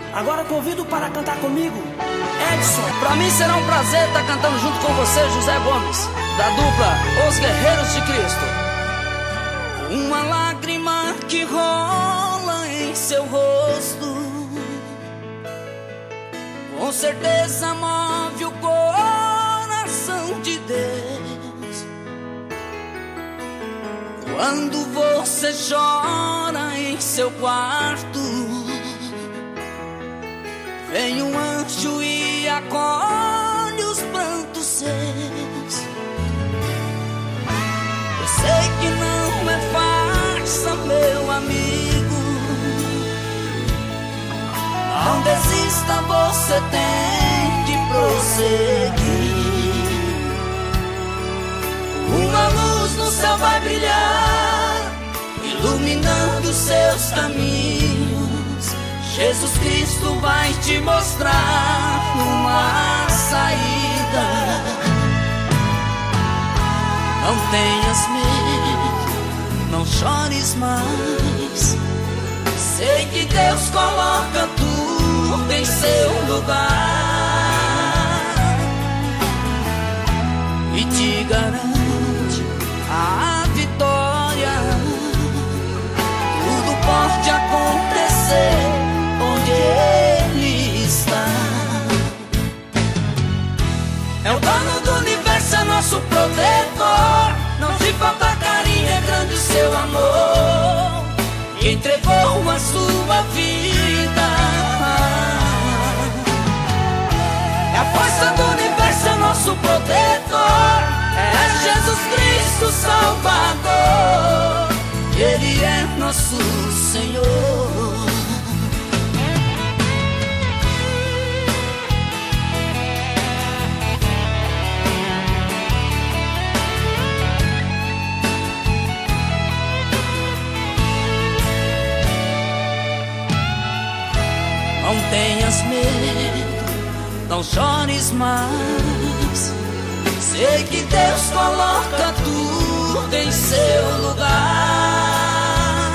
Agora convido para cantar comigo Edson. Pra mim será um prazer estar cantando junto com você, José Gomes, da dupla Os Guerreiros de Cristo. Uma lágrima que rola em seu rosto, com certeza move o coração de Deus. Quando você chora em seu quarto, vem um anjo e acolhe os prantos seus. Eu sei que não é farsa, meu amigo. Não desista, você tem de prosseguir. Uma luz no céu vai brilhar, iluminando os seus caminhos. Jesus Cristo vai te mostrar uma saída. Não tenhas medo, não chores mais. Sei que Deus coloca tudo em seu lugar e te garante a vitória. Tudo pode acontecer onde Ele está. É o dono do universo, é nosso protetor. Não te falta carinho, é grande o seu amor. E entregou a sua vida. É a força do universo, é nosso protetor. É Jesus Cristo Salvador. Ele é nosso Senhor. Não tenhas medo, não chores mais. Sei que Deus coloca tudo em seu lugar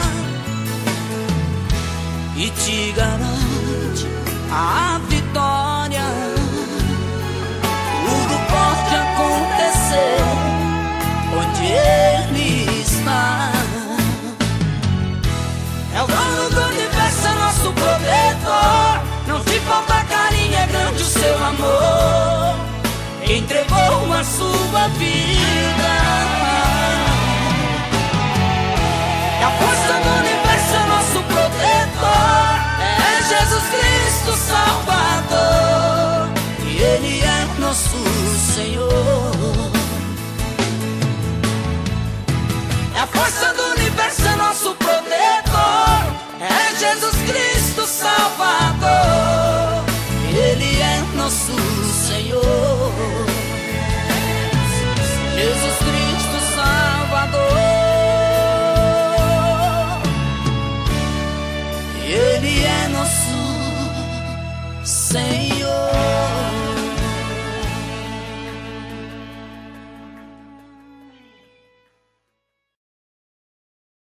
e te garante a vitória. Tudo pode acontecer onde Ele está. É o dono do universo, é nosso protetor. Não te falta carinho, é grande o seu amor. Entregou a sua vida. É a força do universo, é nosso protetor. É Jesus Cristo Salvador. E Ele é nosso Senhor. É a força do universo, é nosso protetor. É Jesus Cristo Salvador. Ele é nosso Senhor. Jesus Cristo Salvador. Ele é nosso Senhor.